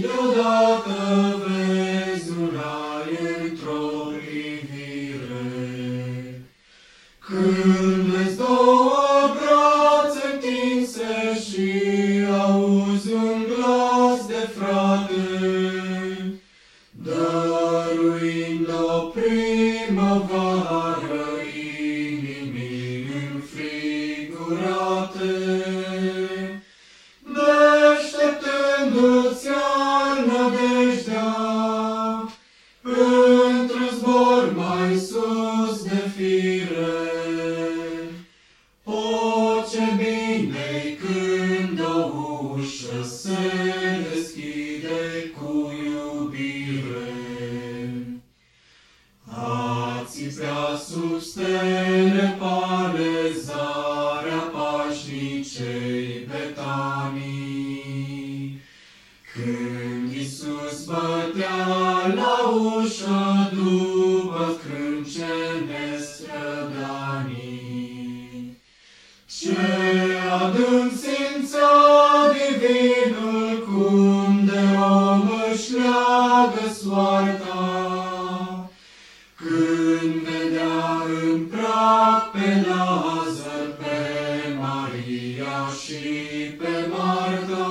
deodată vezi un rai într-o privire. Când vezi două brațe întinse și auzi un glas de frate, dăruind o primăvară inimii înfrigurate, deșteptându-ți ai nădejdea într-un zbor mai sus de fire. O, ce bine-i când o ușă se deschide cu iubire. A țipea sub stele palezarea pașnicei Betanii, când Iisus bătea la ușă după crâncene strădanii. Ce adânc simțea divinul, cum de om își leagă soarta, când vedea în prag pe Lazar, pe Maria și pe Marta.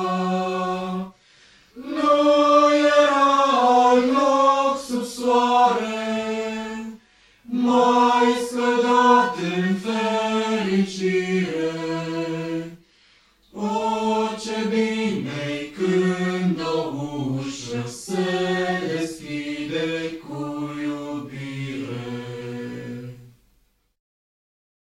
Nu era alt loc sub soare mai scăldat în fericire. O, ce bine-i când o ușă se deschide cu